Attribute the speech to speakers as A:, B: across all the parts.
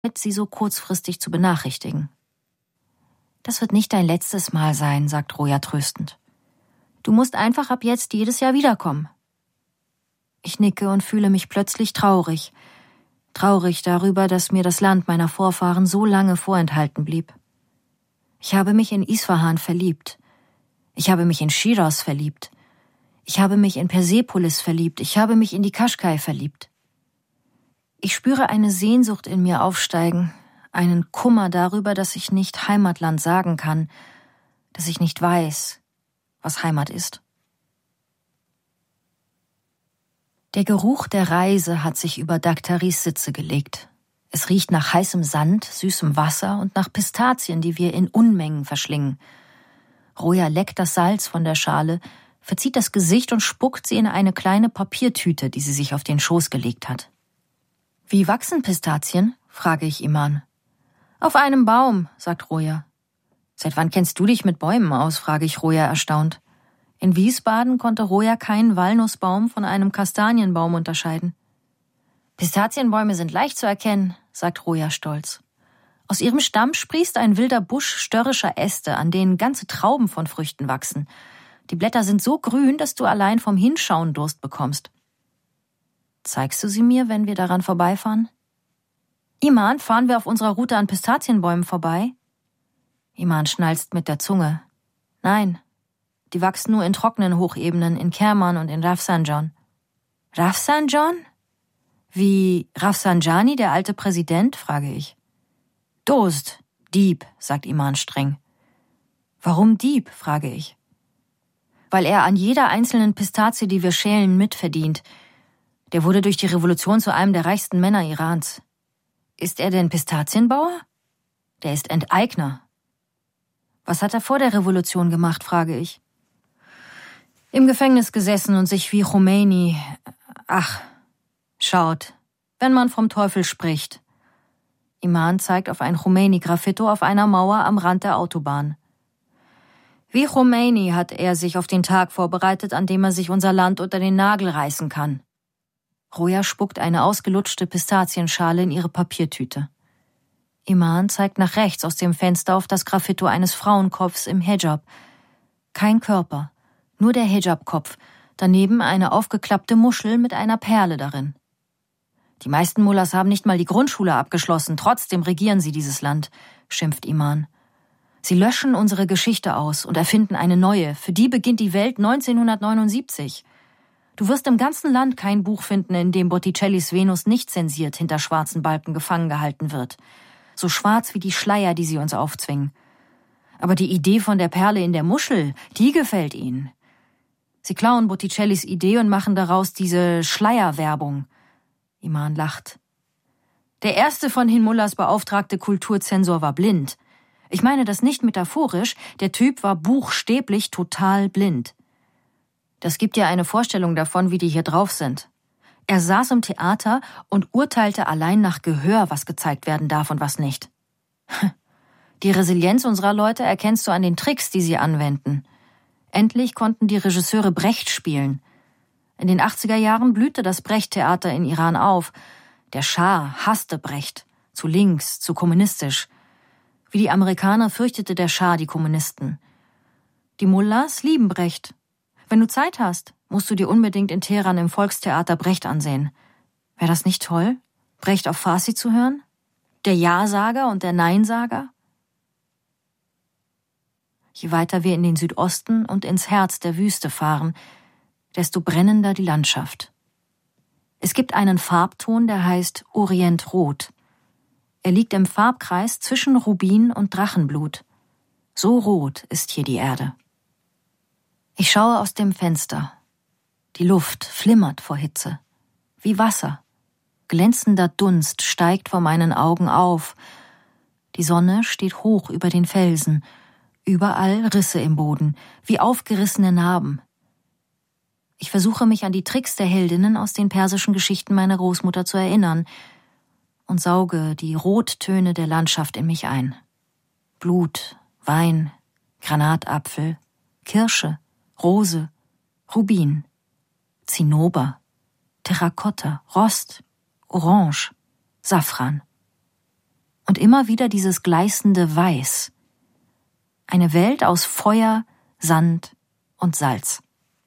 A: sie so kurzfristig zu benachrichtigen. »Das wird nicht dein letztes Mal sein«, sagt Roja tröstend. »Du musst einfach ab jetzt jedes Jahr wiederkommen.« Ich nicke und fühle mich plötzlich traurig. Traurig darüber, dass mir das Land meiner Vorfahren so lange vorenthalten blieb. Ich habe mich in Isfahan verliebt. Ich habe mich in Schiraz verliebt. Ich habe mich in Persepolis verliebt. Ich habe mich in die Kaschkai verliebt. Ich spüre eine Sehnsucht in mir aufsteigen, einen Kummer darüber, dass ich nicht Heimatland sagen kann, dass ich nicht weiß, was Heimat ist. Der Geruch der Reise hat sich über Daktaris Sitze gelegt. Es riecht nach heißem Sand, süßem Wasser und nach Pistazien, die wir in Unmengen verschlingen. Roja leckt das Salz von der Schale, verzieht das Gesicht und spuckt sie in eine kleine Papiertüte, die sie sich auf den Schoß gelegt hat. »Wie wachsen Pistazien?« frage ich Iman. »Auf einem Baum«, sagt Roja. »Seit wann kennst du dich mit Bäumen aus?« frage ich Roja erstaunt. In Wiesbaden konnte Roja keinen Walnussbaum von einem Kastanienbaum unterscheiden. »Pistazienbäume sind leicht zu erkennen«, sagt Roja stolz. Aus ihrem Stamm sprießt ein wilder Busch störrischer Äste, an denen ganze Trauben von Früchten wachsen. Die Blätter sind so grün, dass du allein vom Hinschauen Durst bekommst. »Zeigst du sie mir, wenn wir daran vorbeifahren?« »Iman, fahren wir auf unserer Route an Pistazienbäumen vorbei?« Iman schnalzt mit der Zunge. »Nein, die wachsen nur in trockenen Hochebenen, in Kerman und in Rafsanjan.« »Rafsanjan? Wie Rafsanjani, der alte Präsident?« frage ich. »Dost, Dieb«, sagt Iman streng. »Warum Dieb?« frage ich. »Weil er an jeder einzelnen Pistazie, die wir schälen, mitverdient. Der wurde durch die Revolution zu einem der reichsten Männer Irans. Ist er denn Pistazienbauer? Der ist Enteigner.« »Was hat er vor der Revolution gemacht?« frage ich. »Im Gefängnis gesessen und sich wie Khomeini... Ach, schaut, wenn man vom Teufel spricht.« Iman zeigt auf ein Khomeini-Graffito auf einer Mauer am Rand der Autobahn. »Wie Khomeini hat er sich auf den Tag vorbereitet, an dem er sich unser Land unter den Nagel reißen kann.« Roja spuckt eine ausgelutschte Pistazienschale in ihre Papiertüte. Iman zeigt nach rechts aus dem Fenster auf das Graffito eines Frauenkopfs im Hijab. Kein Körper, nur der Hijab-Kopf, daneben eine aufgeklappte Muschel mit einer Perle darin. »Die meisten Mullahs haben nicht mal die Grundschule abgeschlossen, trotzdem regieren sie dieses Land«, schimpft Iman. »Sie löschen unsere Geschichte aus und erfinden eine neue, für die beginnt die Welt 1979. Du wirst im ganzen Land kein Buch finden, in dem Botticellis Venus nicht zensiert hinter schwarzen Balken gefangen gehalten wird. So schwarz wie die Schleier, die sie uns aufzwingen. Aber die Idee von der Perle in der Muschel, die gefällt ihnen. Sie klauen Botticellis Idee und machen daraus diese Schleierwerbung.« Iman lacht. »Der erste von den Mullahs beauftragte Kulturzensor war blind. Ich meine das nicht metaphorisch, der Typ war buchstäblich total blind. Das gibt dir eine Vorstellung davon, wie die hier drauf sind. Er saß im Theater und urteilte allein nach Gehör, was gezeigt werden darf und was nicht. Die Resilienz unserer Leute erkennst du an den Tricks, die sie anwenden. Endlich konnten die Regisseure Brecht spielen. In den 80er Jahren blühte das Brecht-Theater in Iran auf. Der Schah hasste Brecht, zu links, zu kommunistisch. Wie die Amerikaner fürchtete der Schah die Kommunisten. Die Mullahs lieben Brecht. Wenn du Zeit hast, musst du dir unbedingt in Teheran im Volkstheater Brecht ansehen. Wäre das nicht toll, Brecht auf Farsi zu hören? Der Ja-Sager und der Nein-Sager? Je weiter wir in den Südosten und ins Herz der Wüste fahren, desto brennender die Landschaft. Es gibt einen Farbton, der heißt Orientrot. Er liegt im Farbkreis zwischen Rubin und Drachenblut. So rot ist hier die Erde. Ich schaue aus dem Fenster. Die Luft flimmert vor Hitze. Wie Wasser. Glänzender Dunst steigt vor meinen Augen auf. Die Sonne steht hoch über den Felsen. Überall Risse im Boden, wie aufgerissene Narben. Ich versuche mich an die Tricks der Heldinnen aus den persischen Geschichten meiner Großmutter zu erinnern und sauge die Rottöne der Landschaft in mich ein. Blut, Wein, Granatapfel, Kirsche, Rose, Rubin, Zinnober, Terrakotta, Rost, Orange, Safran. immer wieder dieses gleißende Weiß. Eine Welt aus Feuer, Sand und Salz.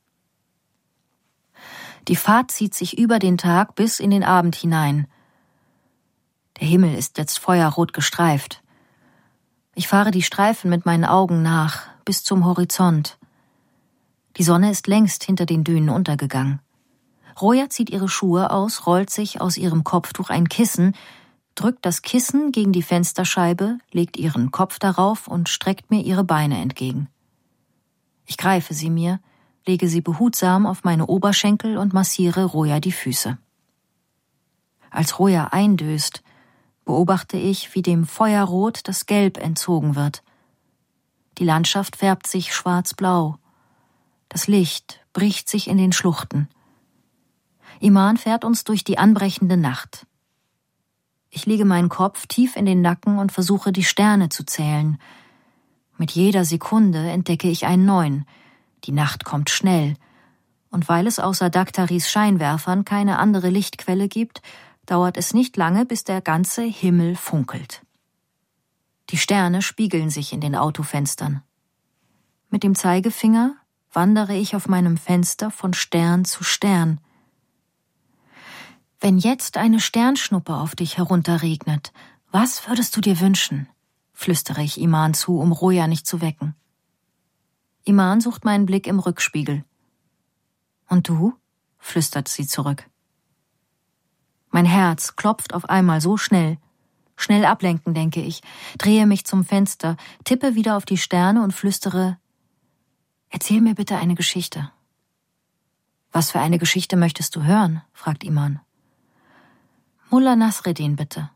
A: Die Fahrt zieht sich über den Tag bis in den Abend hinein. Der Himmel ist jetzt feuerrot gestreift. Ich fahre die Streifen mit meinen Augen nach, bis zum Horizont. Die Sonne ist längst hinter den Dünen untergegangen. Roja zieht ihre Schuhe aus, rollt sich aus ihrem Kopftuch ein Kissen, drückt das Kissen gegen die Fensterscheibe, legt ihren Kopf darauf und streckt mir ihre Beine entgegen. Ich greife sie mir, lege sie behutsam auf meine Oberschenkel und massiere Roja die Füße. Als Roja eindöst, beobachte ich, wie dem Feuerrot das Gelb entzogen wird. Die Landschaft färbt sich schwarz-blau. Das Licht bricht sich in den Schluchten. Iman fährt uns durch die anbrechende Nacht. Ich lege meinen Kopf tief in den Nacken und versuche, die Sterne zu zählen. Mit jeder Sekunde entdecke ich einen neuen. Die Nacht kommt schnell. Und weil es außer Daktaris Scheinwerfern keine andere Lichtquelle gibt, dauert es nicht lange, bis der ganze Himmel funkelt. Die Sterne spiegeln sich in den Autofenstern. Mit dem Zeigefinger wandere ich auf meinem Fenster von Stern zu Stern. Wenn jetzt eine Sternschnuppe auf dich herunterregnet, was würdest du dir wünschen? Flüstere ich Iman zu, um Roja nicht zu wecken. Iman sucht meinen Blick im Rückspiegel. Und du? Flüstert sie zurück. Mein Herz klopft auf einmal so schnell. Schnell ablenken, denke ich, drehe mich zum Fenster, tippe wieder auf die Sterne und flüstere: Erzähl mir bitte eine Geschichte. Was für eine Geschichte möchtest du hören? Fragt Iman. Mullah Nasreddin, bitte.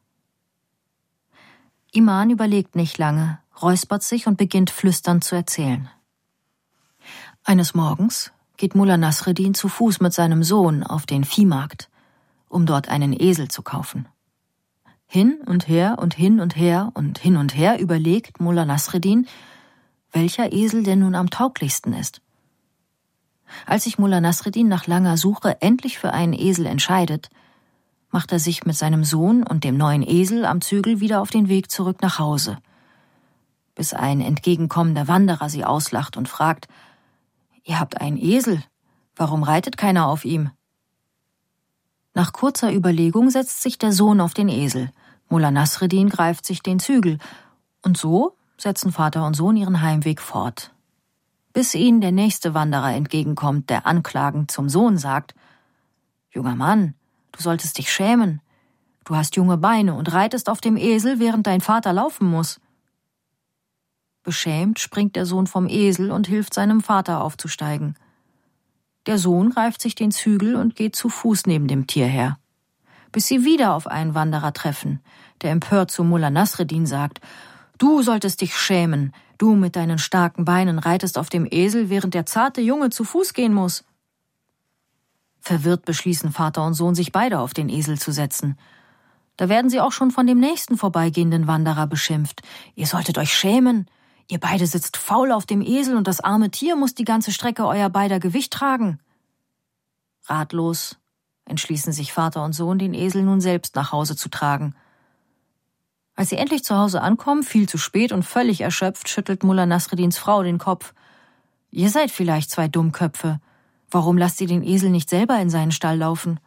A: Iman überlegt nicht lange, räuspert sich und beginnt flüsternd zu erzählen. Eines Morgens geht Mullah Nasreddin zu Fuß mit seinem Sohn auf den Viehmarkt, um dort einen Esel zu kaufen. Hin und her und hin und her und hin und her überlegt Mullah Nasreddin, welcher Esel denn nun am tauglichsten ist. Als sich Mullah Nasreddin nach langer Suche endlich für einen Esel entscheidet, macht er sich mit seinem Sohn und dem neuen Esel am Zügel wieder auf den Weg zurück nach Hause, bis ein entgegenkommender Wanderer sie auslacht und fragt: Ihr habt einen Esel, warum reitet keiner auf ihm? Nach kurzer Überlegung setzt sich der Sohn auf den Esel, Mullah Nasreddin greift sich den Zügel, und so setzen Vater und Sohn ihren Heimweg fort. Bis ihnen der nächste Wanderer entgegenkommt, der anklagend zum Sohn sagt: Junger Mann, du solltest dich schämen. Du hast junge Beine und reitest auf dem Esel, während dein Vater laufen muss. Beschämt springt der Sohn vom Esel und hilft seinem Vater aufzusteigen. Der Sohn greift sich den Zügel und geht zu Fuß neben dem Tier her. Bis sie wieder auf einen Wanderer treffen, der empört zu Mullah Nasreddin sagt: Du solltest dich schämen. Du mit deinen starken Beinen reitest auf dem Esel, während der zarte Junge zu Fuß gehen muss. Verwirrt beschließen Vater und Sohn, sich beide auf den Esel zu setzen. Da werden sie auch schon von dem nächsten vorbeigehenden Wanderer beschimpft. Ihr solltet euch schämen. Ihr beide sitzt faul auf dem Esel und das arme Tier muss die ganze Strecke euer beider Gewicht tragen. Ratlos entschließen sich Vater und Sohn, den Esel nun selbst nach Hause zu tragen. Als sie endlich zu Hause ankommen, viel zu spät und völlig erschöpft, schüttelt Mullah Nasreddins Frau den Kopf. Ihr seid vielleicht zwei Dummköpfe. Warum lasst ihr den Esel nicht selber in seinen Stall laufen?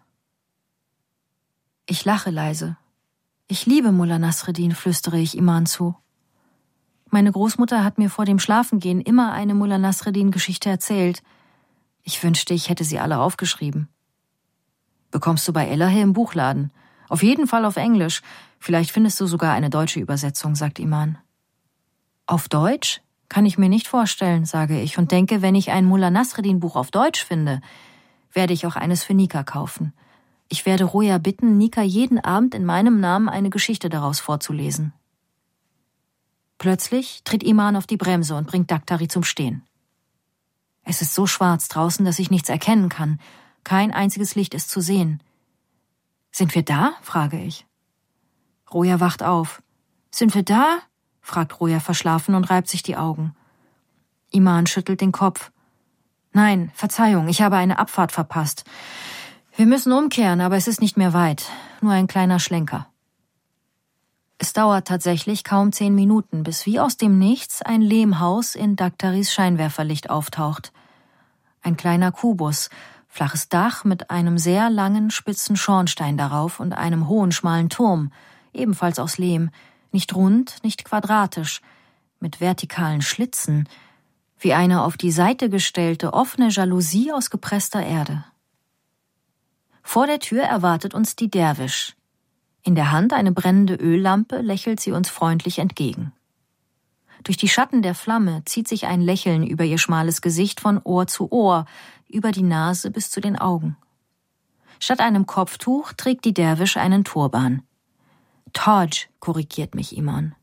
A: Ich lache leise. Ich liebe Mullah Nasreddin, flüstere ich Iman zu. Meine Großmutter hat mir vor dem Schlafengehen immer eine Mullah Nasreddin-Geschichte erzählt. Ich wünschte, ich hätte sie alle aufgeschrieben. Bekommst du bei Elahe im Buchladen. Auf jeden Fall auf Englisch. Vielleicht findest du sogar eine deutsche Übersetzung, sagt Iman. Auf Deutsch? Kann ich mir nicht vorstellen, sage ich und denke, wenn ich ein Mullah Nasreddin-Buch auf Deutsch finde, werde ich auch eines für Nika kaufen. Ich werde Roja bitten, Nika jeden Abend in meinem Namen eine Geschichte daraus vorzulesen. Plötzlich tritt Iman auf die Bremse und bringt Daktari zum Stehen. Es ist so schwarz draußen, dass ich nichts erkennen kann. Kein einziges Licht ist zu sehen. Sind wir da? Frage ich. Roja wacht auf. Sind wir da? Fragt Roja verschlafen und reibt sich die Augen. Iman schüttelt den Kopf. Nein, Verzeihung, ich habe eine Abfahrt verpasst. Wir müssen umkehren, aber es ist nicht mehr weit. Nur ein kleiner Schlenker. Es dauert tatsächlich kaum 10 Minuten, bis wie aus dem Nichts ein Lehmhaus in Daktaris Scheinwerferlicht auftaucht. Ein kleiner Kubus, flaches Dach mit einem sehr langen, spitzen Schornstein darauf und einem hohen, schmalen Turm, ebenfalls aus Lehm, nicht rund, nicht quadratisch, mit vertikalen Schlitzen, wie eine auf die Seite gestellte, offene Jalousie aus gepresster Erde. Vor der Tür erwartet uns die Derwisch. In der Hand eine brennende Öllampe lächelt sie uns freundlich entgegen. Durch die Schatten der Flamme zieht sich ein Lächeln über ihr schmales Gesicht von Ohr zu Ohr, über die Nase bis zu den Augen. Statt einem Kopftuch trägt die Derwisch einen Turban. Taj, korrigiert mich Iman.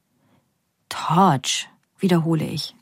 A: Taj, wiederhole ich.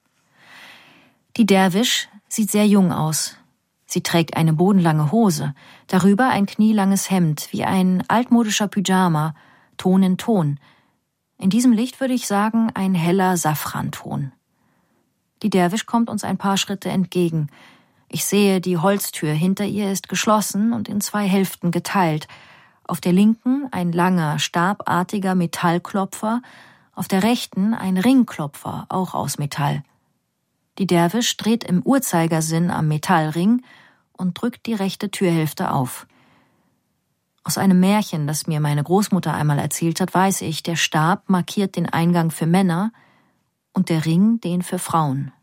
A: Die Derwisch sieht sehr jung aus. Sie trägt eine bodenlange Hose, darüber ein knielanges Hemd, wie ein altmodischer Pyjama, Ton in Ton. In diesem Licht würde ich sagen, ein heller Safranton. Die Derwisch kommt uns ein paar Schritte entgegen. Ich sehe, die Holztür hinter ihr ist geschlossen und in 2 Hälften geteilt. Auf der linken ein langer, stabartiger Metallklopfer, auf der rechten ein Ringklopfer, auch aus Metall. Die Derwisch dreht im Uhrzeigersinn am Metallring und drückt die rechte Türhälfte auf. Aus einem Märchen, das mir meine Großmutter einmal erzählt hat, weiß ich, der Stab markiert den Eingang für Männer und der Ring den für Frauen.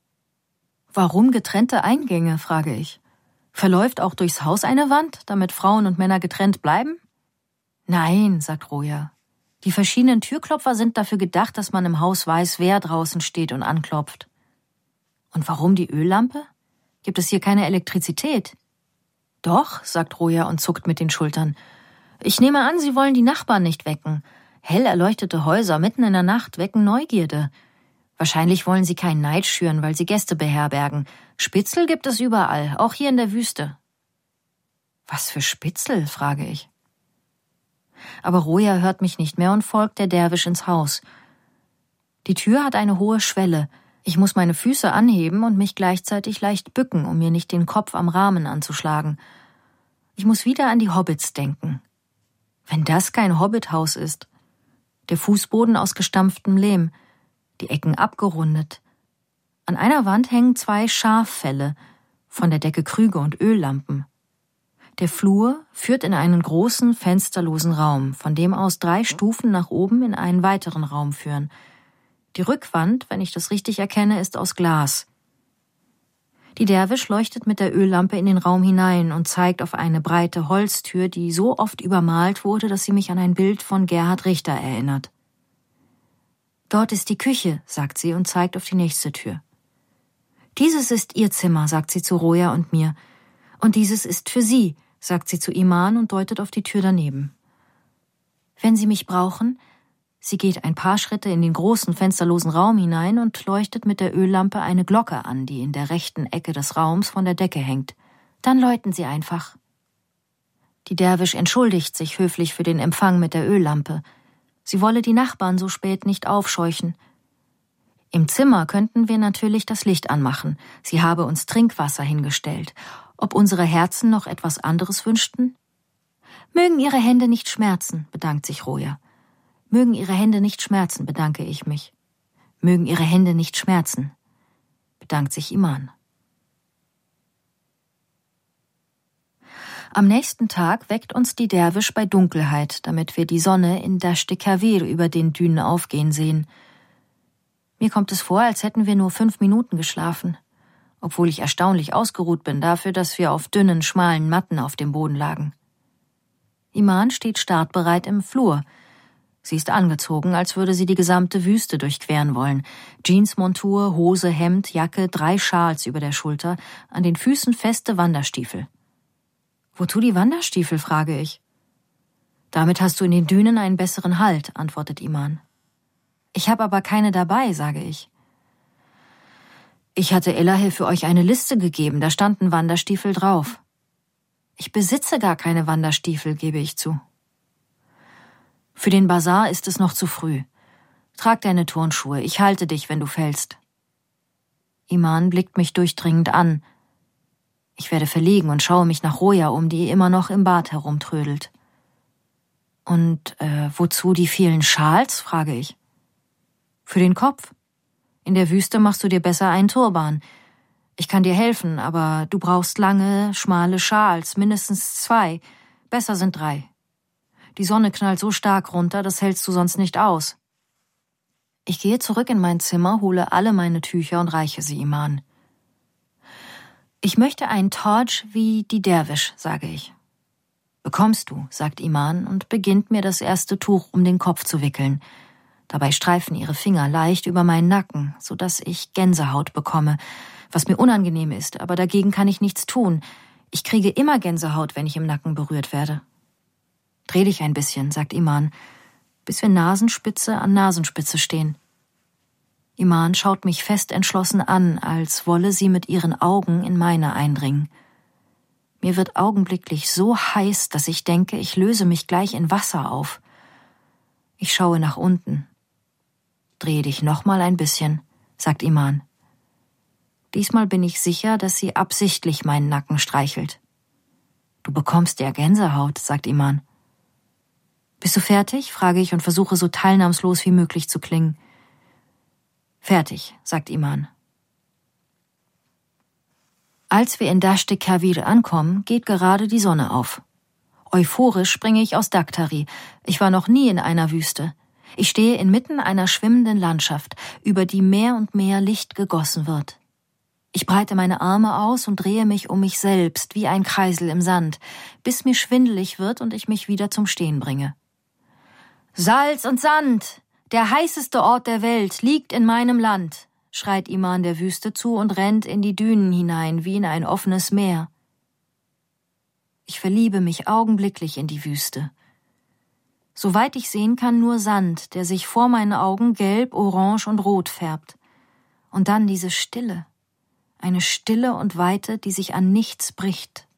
A: Warum getrennte Eingänge, frage ich. Verläuft auch durchs Haus eine Wand, damit Frauen und Männer getrennt bleiben? Nein, sagt Roja. Die verschiedenen Türklopfer sind dafür gedacht, dass man im Haus weiß, wer draußen steht und anklopft. Und warum die Öllampe? Gibt es hier keine Elektrizität? Doch, sagt Roja und zuckt mit den Schultern. Ich nehme an, Sie wollen die Nachbarn nicht wecken. Hell erleuchtete Häuser mitten in der Nacht wecken Neugierde. Wahrscheinlich wollen Sie keinen Neid schüren, weil Sie Gäste beherbergen. Spitzel gibt es überall, auch hier in der Wüste. Was für Spitzel, frage ich. Aber Roja hört mich nicht mehr und folgt der Derwisch ins Haus. Die Tür hat eine hohe Schwelle. Ich muss meine Füße anheben und mich gleichzeitig leicht bücken, um mir nicht den Kopf am Rahmen anzuschlagen. Ich muss wieder an die Hobbits denken. Wenn das kein Hobbithaus ist. Der Fußboden aus gestampftem Lehm, die Ecken abgerundet. An einer Wand hängen 2 Schaffelle, von der Decke Krüge und Öllampen. Der Flur führt in einen großen, fensterlosen Raum, von dem aus 3 Stufen nach oben in einen weiteren Raum führen. Die Rückwand, wenn ich das richtig erkenne, ist aus Glas. Die Derwisch leuchtet mit der Öllampe in den Raum hinein und zeigt auf eine breite Holztür, die so oft übermalt wurde, dass sie mich an ein Bild von Gerhard Richter erinnert. Dort ist die Küche, sagt sie und zeigt auf die nächste Tür. Dieses ist Ihr Zimmer, sagt sie zu Roja und mir. Und dieses ist für Sie, sagt sie zu Iman und deutet auf die Tür daneben. Wenn Sie mich brauchen... Sie geht ein paar Schritte in den großen, fensterlosen Raum hinein und leuchtet mit der Öllampe eine Glocke an, die in der rechten Ecke des Raums von der Decke hängt. Dann läuten Sie einfach. Die Derwisch entschuldigt sich höflich für den Empfang mit der Öllampe. Sie wolle die Nachbarn so spät nicht aufscheuchen. Im Zimmer könnten wir natürlich das Licht anmachen. Sie habe uns Trinkwasser hingestellt. Ob unsere Herzen noch etwas anderes wünschten? Mögen Ihre Hände nicht schmerzen, bedankt sich Roja. Mögen Ihre Hände nicht schmerzen, bedanke ich mich. Mögen Ihre Hände nicht schmerzen, bedankt sich Iman. Am nächsten Tag weckt uns die Derwisch bei Dunkelheit, damit wir die Sonne in Dasht-e Kavir über den Dünen aufgehen sehen. Mir kommt es vor, als hätten wir nur 5 Minuten geschlafen, obwohl ich erstaunlich ausgeruht bin dafür, dass wir auf dünnen, schmalen Matten auf dem Boden lagen. Iman steht startbereit im Flur. Sie ist angezogen, als würde sie die gesamte Wüste durchqueren wollen. Jeansmontur, Hose, Hemd, Jacke, 3 Schals über der Schulter, an den Füßen feste Wanderstiefel. Wozu die Wanderstiefel, frage ich. Damit hast du in den Dünen einen besseren Halt, antwortet Iman. Ich habe aber keine dabei, sage ich. Ich hatte Elahel für euch eine Liste gegeben, da standen Wanderstiefel drauf. Ich besitze gar keine Wanderstiefel, gebe ich zu. Für den Basar ist es noch zu früh. Trag deine Turnschuhe, ich halte dich, wenn du fällst. Iman blickt mich durchdringend an. Ich werde verlegen und schaue mich nach Roja um, die immer noch im Bad herumtrödelt. Und wozu die vielen Schals, frage ich. Für den Kopf. In der Wüste machst du dir besser einen Turban. Ich kann dir helfen, aber du brauchst lange, schmale Schals, mindestens 2. Besser sind 3. Die Sonne knallt so stark runter, das hältst du sonst nicht aus. Ich gehe zurück in mein Zimmer, hole alle meine Tücher und reiche sie Iman. Ich möchte einen Tadsch wie die Derwisch, sage ich. Bekommst du, sagt Iman und beginnt mir das erste Tuch um den Kopf zu wickeln. Dabei streifen ihre Finger leicht über meinen Nacken, sodass ich Gänsehaut bekomme, was mir unangenehm ist, aber dagegen kann ich nichts tun. Ich kriege immer Gänsehaut, wenn ich im Nacken berührt werde. Dreh dich ein bisschen, sagt Iman, bis wir Nasenspitze an Nasenspitze stehen. Iman schaut mich fest entschlossen an, als wolle sie mit ihren Augen in meine eindringen. Mir wird augenblicklich so heiß, dass ich denke, ich löse mich gleich in Wasser auf. Ich schaue nach unten. Drehe dich noch mal ein bisschen, sagt Iman. Diesmal bin ich sicher, dass sie absichtlich meinen Nacken streichelt. Du bekommst ja Gänsehaut, sagt Iman. Bist du fertig? Frage ich und versuche so teilnahmslos wie möglich zu klingen. Fertig, sagt Iman. Als wir in Dasht Kavir ankommen, geht gerade die Sonne auf. Euphorisch springe ich aus Daktari. Ich war noch nie in einer Wüste. Ich stehe inmitten einer schwimmenden Landschaft, über die mehr und mehr Licht gegossen wird. Ich breite meine Arme aus und drehe mich um mich selbst wie ein Kreisel im Sand, bis mir schwindelig wird und ich mich wieder zum Stehen bringe. Salz und Sand! Der heißeste Ort der Welt liegt in meinem Land, schreit Iman der Wüste zu und rennt in die Dünen hinein wie in ein offenes Meer. Ich verliebe mich augenblicklich in die Wüste. Soweit ich sehen kann, nur Sand, der sich vor meinen Augen gelb, orange und rot färbt. Und dann diese Stille. Eine Stille und Weite, die sich an nichts bricht.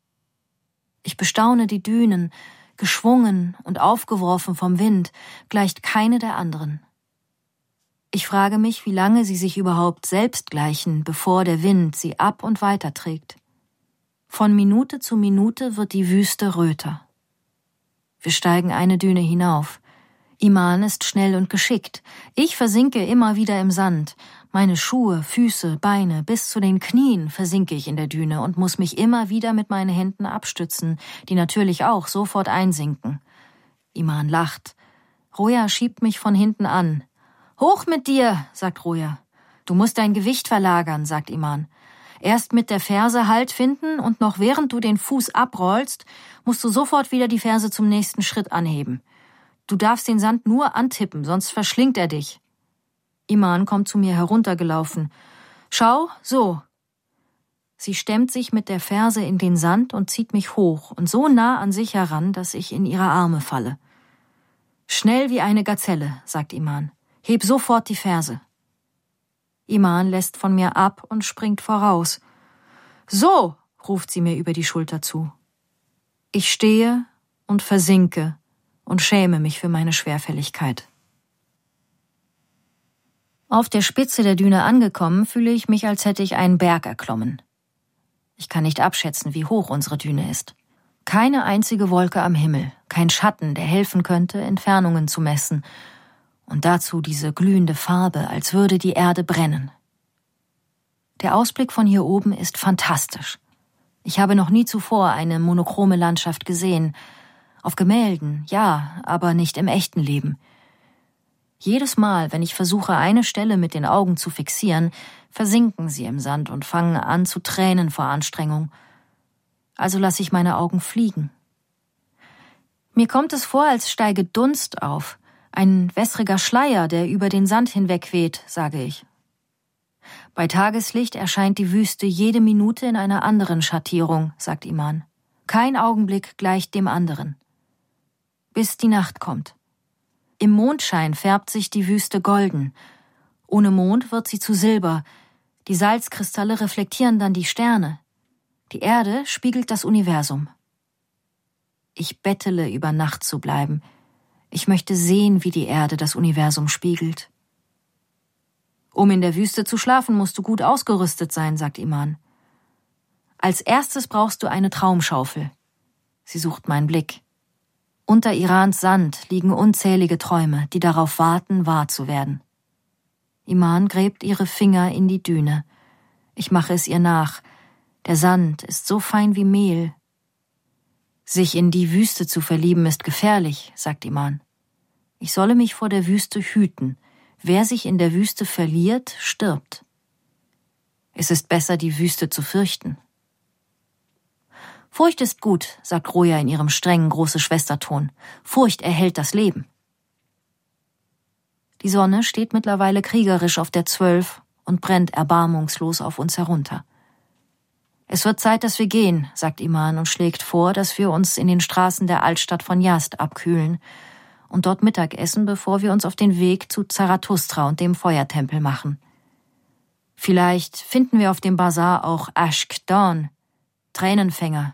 A: Ich bestaune die Dünen, geschwungen und aufgeworfen vom Wind, gleicht keine der anderen. Ich frage mich, wie lange sie sich überhaupt selbst gleichen, bevor der Wind sie ab und weiter trägt. Von Minute zu Minute wird die Wüste röter. Wir steigen eine Düne hinauf. Iman ist schnell und geschickt. Ich versinke immer wieder im Sand. Meine Schuhe, Füße, Beine, bis zu den Knien versinke ich in der Düne und muss mich immer wieder mit meinen Händen abstützen, die natürlich auch sofort einsinken. Iman lacht. Roja schiebt mich von hinten an. »Hoch mit dir«, sagt Roja. »Du musst dein Gewicht verlagern«, sagt Iman. »Erst mit der Ferse Halt finden und noch während du den Fuß abrollst, musst du sofort wieder die Ferse zum nächsten Schritt anheben. Du darfst den Sand nur antippen, sonst verschlingt er dich.« Iman kommt zu mir heruntergelaufen. »Schau, so.« Sie stemmt sich mit der Ferse in den Sand und zieht mich hoch und so nah an sich heran, dass ich in ihre Arme falle. »Schnell wie eine Gazelle«, sagt Iman. »Heb sofort die Ferse.« Iman lässt von mir ab und springt voraus. »So«, ruft sie mir über die Schulter zu. Ich stehe und versinke und schäme mich für meine Schwerfälligkeit. Auf der Spitze der Düne angekommen, fühle ich mich, als hätte ich einen Berg erklommen. Ich kann nicht abschätzen, wie hoch unsere Düne ist. Keine einzige Wolke am Himmel, kein Schatten, der helfen könnte, Entfernungen zu messen. Und dazu diese glühende Farbe, als würde die Erde brennen. Der Ausblick von hier oben ist fantastisch. Ich habe noch nie zuvor eine monochrome Landschaft gesehen. Auf Gemälden, ja, aber nicht im echten Leben. Jedes Mal, wenn ich versuche, eine Stelle mit den Augen zu fixieren, versinken sie im Sand und fangen an zu tränen vor Anstrengung. Also lasse ich meine Augen fliegen. Mir kommt es vor, als steige Dunst auf, ein wässriger Schleier, der über den Sand hinwegweht, sage ich. Bei Tageslicht erscheint die Wüste jede Minute in einer anderen Schattierung, sagt Iman. Kein Augenblick gleicht dem anderen. Bis die Nacht kommt. Im Mondschein färbt sich die Wüste golden. Ohne Mond wird sie zu Silber. Die Salzkristalle reflektieren dann die Sterne. Die Erde spiegelt das Universum. Ich bettele, über Nacht zu bleiben. Ich möchte sehen, wie die Erde das Universum spiegelt. Um in der Wüste zu schlafen, musst du gut ausgerüstet sein, sagt Iman. Als erstes brauchst du eine Traumschaufel. Sie sucht meinen Blick. Unter Irans Sand liegen unzählige Träume, die darauf warten, wahr zu werden. Iman gräbt ihre Finger in die Düne. Ich mache es ihr nach. Der Sand ist so fein wie Mehl. Sich in die Wüste zu verlieben ist gefährlich, sagt Iman. Ich solle mich vor der Wüste hüten. Wer sich in der Wüste verliert, stirbt. Es ist besser, die Wüste zu fürchten. Furcht ist gut, sagt Roja in ihrem strengen Große-Schwester-Ton. Furcht erhält das Leben. Die Sonne steht mittlerweile kriegerisch auf der 12 und brennt erbarmungslos auf uns herunter. Es wird Zeit, dass wir gehen, sagt Iman und schlägt vor, dass wir uns in den Straßen der Altstadt von Yazd abkühlen und dort Mittag essen, bevor wir uns auf den Weg zu Zarathustra und dem Feuertempel machen. Vielleicht finden wir auf dem Bazar auch Ashk-Dawn, Tränenfänger.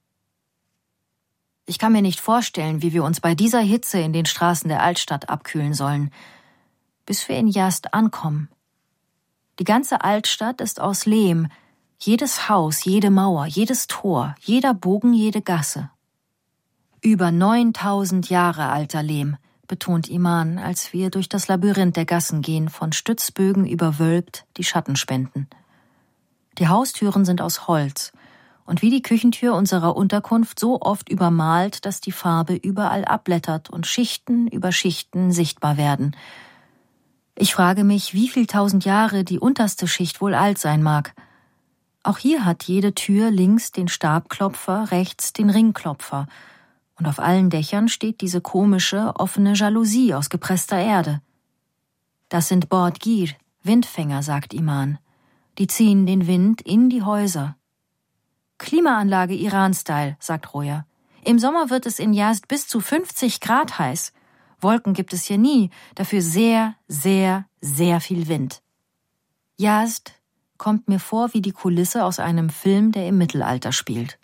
A: Ich kann mir nicht vorstellen, wie wir uns bei dieser Hitze in den Straßen der Altstadt abkühlen sollen, bis wir in Yazd ankommen. Die ganze Altstadt ist aus Lehm, jedes Haus, jede Mauer, jedes Tor, jeder Bogen, jede Gasse. Über 9000 Jahre alter Lehm, betont Iman, als wir durch das Labyrinth der Gassen gehen, von Stützbögen überwölbt, die Schatten spenden. Die Haustüren sind aus Holz und wie die Küchentür unserer Unterkunft so oft übermalt, dass die Farbe überall abblättert und Schichten über Schichten sichtbar werden. Ich frage mich, wie viel 1000 Jahre die unterste Schicht wohl alt sein mag. Auch hier hat jede Tür links den Stabklopfer, rechts den Ringklopfer. Und auf allen Dächern steht diese komische, offene Jalousie aus gepresster Erde. Das sind Bordgir, Windfänger, sagt Iman. Die ziehen den Wind in die Häuser. Klimaanlage Iran-Style, sagt Roja. Im Sommer wird es in Yazd bis zu 50 Grad heiß. Wolken gibt es hier nie, dafür sehr, sehr, sehr viel Wind. Yazd kommt mir vor wie die Kulisse aus einem Film, der im Mittelalter spielt.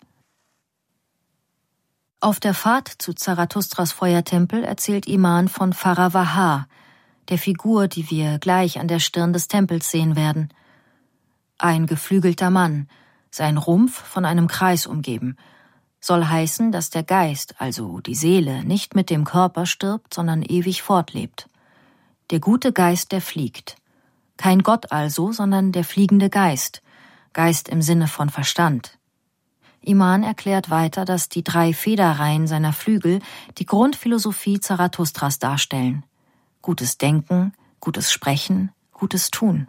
A: Auf der Fahrt zu Zarathustras Feuertempel erzählt Iman von Pharao Waha, der Figur, die wir gleich an der Stirn des Tempels sehen werden. Ein geflügelter Mann, sein Rumpf von einem Kreis umgeben, soll heißen, dass der Geist, also die Seele, nicht mit dem Körper stirbt, sondern ewig fortlebt. Der gute Geist, der fliegt. Kein Gott also, sondern der fliegende Geist. Geist im Sinne von Verstand. Iman erklärt weiter, dass die 3 Federreihen seiner Flügel die Grundphilosophie Zarathustras darstellen. Gutes Denken, gutes Sprechen, gutes Tun.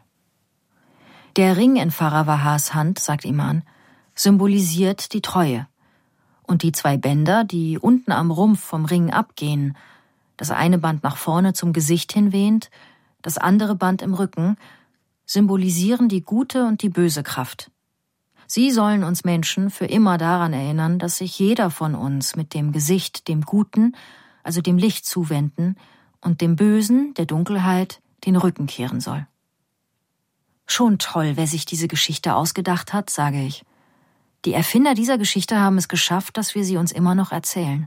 A: Der Ring in Pharao Wahas Hand, sagt Iman, symbolisiert die Treue. Und die 2 Bänder, die unten am Rumpf vom Ring abgehen, das eine Band nach vorne zum Gesicht hinwehend, das andere Band im Rücken, symbolisieren die gute und die böse Kraft. Sie sollen uns Menschen für immer daran erinnern, dass sich jeder von uns mit dem Gesicht dem Guten, also dem Licht zuwenden und dem Bösen, der Dunkelheit, den Rücken kehren soll. Schon toll, wer sich diese Geschichte ausgedacht hat, sage ich. Die Erfinder dieser Geschichte haben es geschafft, dass wir sie uns immer noch erzählen.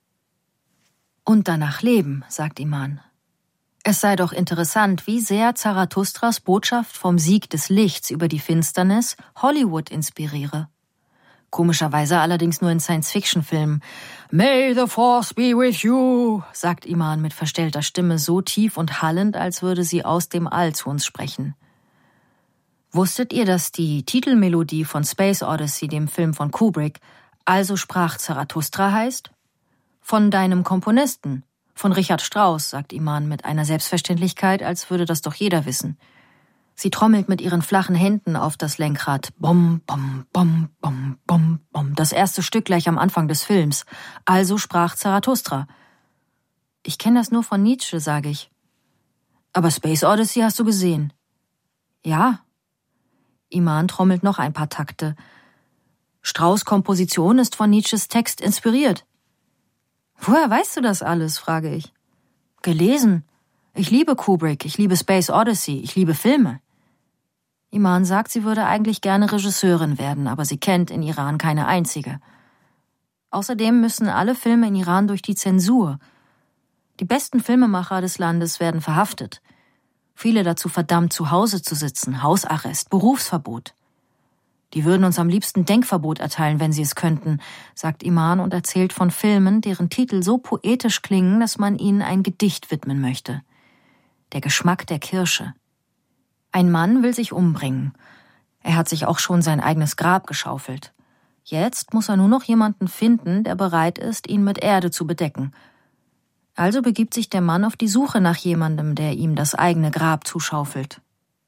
A: Und danach leben, sagt Iman. Es sei doch interessant, wie sehr Zarathustras Botschaft vom Sieg des Lichts über die Finsternis Hollywood inspiriere. Komischerweise allerdings nur in Science-Fiction-Filmen. May the Force be with you, sagt Iman mit verstellter Stimme so tief und hallend, als würde sie aus dem All zu uns sprechen. Wusstet ihr, dass die Titelmelodie von Space Odyssey, dem Film von Kubrick, Also sprach Zarathustra heißt? Von deinem Komponisten, von Richard Strauss, sagt Iman mit einer Selbstverständlichkeit, als würde das doch jeder wissen. Sie trommelt mit ihren flachen Händen auf das Lenkrad. Bom, bom, bom, bom, bom, bom. Das erste Stück gleich am Anfang des Films. Also sprach Zarathustra. Ich kenne das nur von Nietzsche, sage ich. Aber Space Odyssey hast du gesehen? Ja. Iman trommelt noch ein paar Takte. Strauss' Komposition ist von Nietzsches Text inspiriert. Woher weißt du das alles, frage ich. Gelesen. Ich liebe Kubrick, ich liebe Space Odyssey, ich liebe Filme. Iman sagt, sie würde eigentlich gerne Regisseurin werden, aber sie kennt in Iran keine einzige. Außerdem müssen alle Filme in Iran durch die Zensur. Die besten Filmemacher des Landes werden verhaftet. Viele dazu verdammt, zu Hause zu sitzen, Hausarrest, Berufsverbot. Die würden uns am liebsten Denkverbot erteilen, wenn sie es könnten, sagt Iman und erzählt von Filmen, deren Titel so poetisch klingen, dass man ihnen ein Gedicht widmen möchte. Der Geschmack der Kirsche. Ein Mann will sich umbringen. Er hat sich auch schon sein eigenes Grab geschaufelt. Jetzt muss er nur noch jemanden finden, der bereit ist, ihn mit Erde zu bedecken. Also begibt sich der Mann auf die Suche nach jemandem, der ihm das eigene Grab zuschaufelt.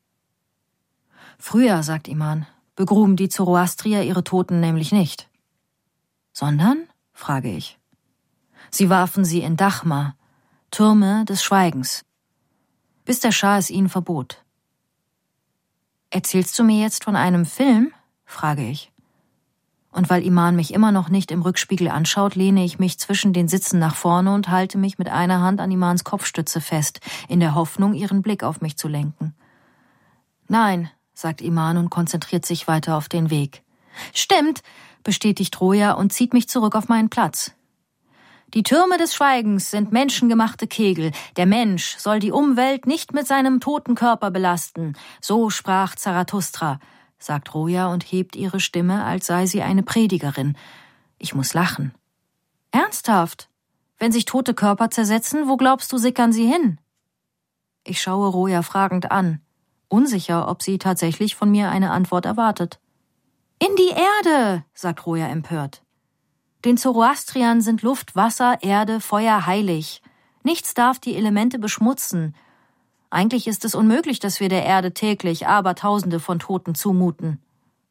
A: Früher, sagt Iman, begruben die Zoroastrier ihre Toten nämlich nicht. Sondern? Frage ich. Sie warfen sie in Dachma, Türme des Schweigens, bis der Schah es ihnen verbot. Erzählst du mir jetzt von einem Film? Frage ich. Und weil Iman mich immer noch nicht im Rückspiegel anschaut, lehne ich mich zwischen den Sitzen nach vorne und halte mich mit einer Hand an Imans Kopfstütze fest, in der Hoffnung, ihren Blick auf mich zu lenken. Nein, sagt Iman und konzentriert sich weiter auf den Weg. Stimmt, bestätigt Roja und zieht mich zurück auf meinen Platz. Die Türme des Schweigens sind menschengemachte Kegel. Der Mensch soll die Umwelt nicht mit seinem toten Körper belasten. So sprach Zarathustra, sagt Roja und hebt ihre Stimme, als sei sie eine Predigerin. Ich muss lachen. Ernsthaft? Wenn sich tote Körper zersetzen, wo glaubst du, sickern sie hin? Ich schaue Roja fragend an, unsicher, ob sie tatsächlich von mir eine Antwort erwartet. In die Erde, sagt Roja empört. Den Zoroastriern sind Luft, Wasser, Erde, Feuer heilig. Nichts darf die Elemente beschmutzen. Eigentlich ist es unmöglich, dass wir der Erde täglich Abertausende von Toten zumuten.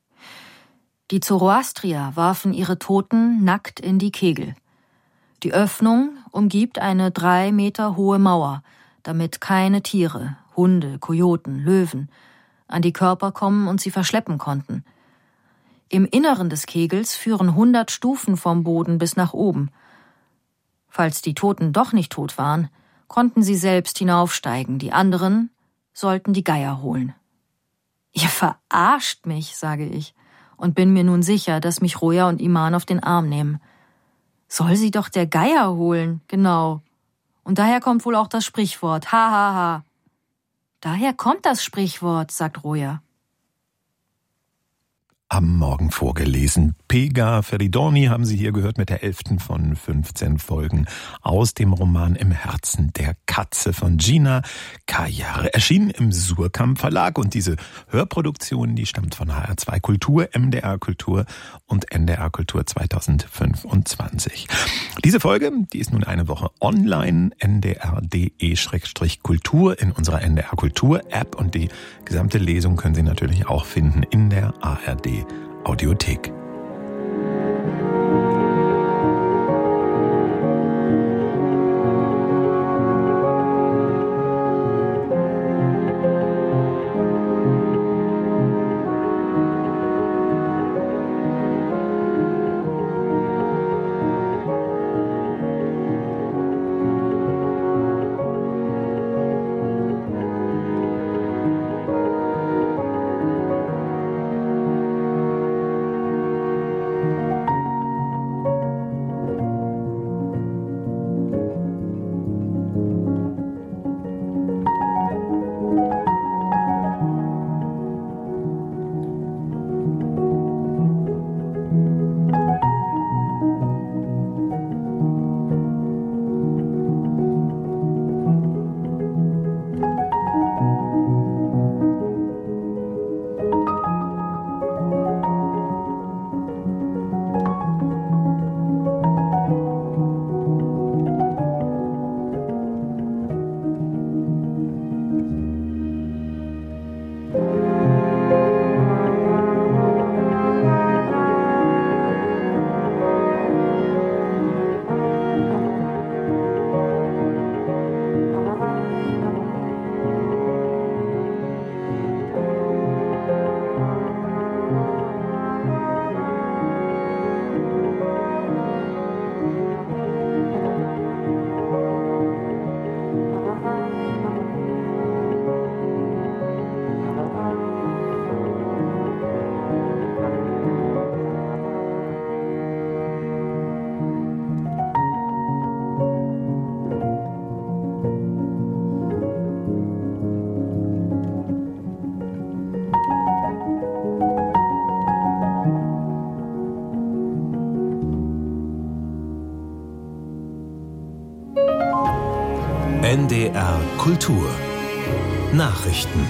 A: Die Zoroastrier warfen ihre Toten nackt in die Kegel. Die Öffnung umgibt eine 3 Meter hohe Mauer, damit keine Tiere, Hunde, Kojoten, Löwen, an die Körper kommen und sie verschleppen konnten. Im Inneren des Kegels führen 100 Stufen vom Boden bis nach oben. Falls die Toten doch nicht tot waren, konnten sie selbst hinaufsteigen, die anderen sollten die Geier holen. Ihr verarscht mich, sage ich, und bin mir nun sicher, dass mich Roja und Iman auf den Arm nehmen. Soll sie doch der Geier holen, genau. Und daher kommt wohl auch das Sprichwort, ha, ha, ha. Daher kommt das Sprichwort, sagt Roja.
B: Am Morgen vorgelesen. Pega Feridorni haben Sie hier gehört mit der 11. von 15 Folgen aus dem Roman Im Herzen der Katze von Gina Kajare. Erschienen im Surkamp Verlag und diese Hörproduktion, die stammt von HR2 Kultur, MDR Kultur und NDR Kultur 2025. Diese Folge, die ist nun eine Woche online, ndr.de/kultur in unserer NDR Kultur App und die gesamte Lesung können Sie natürlich auch finden in der ARD Audiothek.
C: NDR Kultur Nachrichten.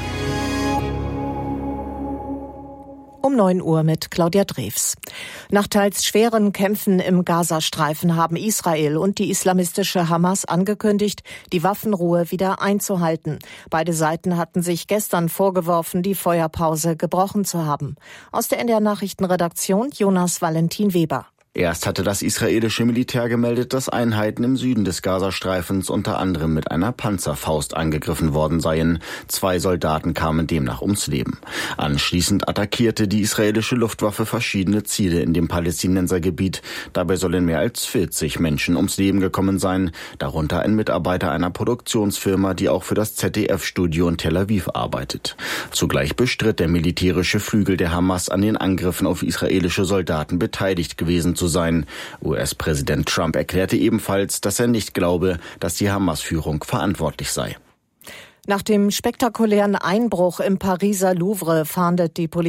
D: Um 9 Uhr mit Claudia Drews. Nach teils schweren Kämpfen im Gazastreifen haben Israel und die islamistische Hamas angekündigt, die Waffenruhe wieder einzuhalten. Beide Seiten hatten sich gestern vorgeworfen, die Feuerpause gebrochen zu haben. Aus der NDR Nachrichtenredaktion Jonas Valentin Weber.
E: Erst hatte das israelische Militär gemeldet, dass Einheiten im Süden des Gazastreifens unter anderem mit einer Panzerfaust angegriffen worden seien. 2 Soldaten kamen demnach ums Leben. Anschließend attackierte die israelische Luftwaffe verschiedene Ziele in dem Palästinensergebiet. Dabei sollen mehr als 40 Menschen ums Leben gekommen sein, darunter ein Mitarbeiter einer Produktionsfirma, die auch für das ZDF-Studio in Tel Aviv arbeitet. Zugleich bestritt der militärische Flügel der Hamas, an den Angriffen auf israelische Soldaten beteiligt gewesen zu sein. US-Präsident Trump erklärte ebenfalls, dass er nicht glaube, dass die Hamas-Führung verantwortlich sei.
D: Nach dem spektakulären Einbruch im Pariser Louvre fahndet die Polizei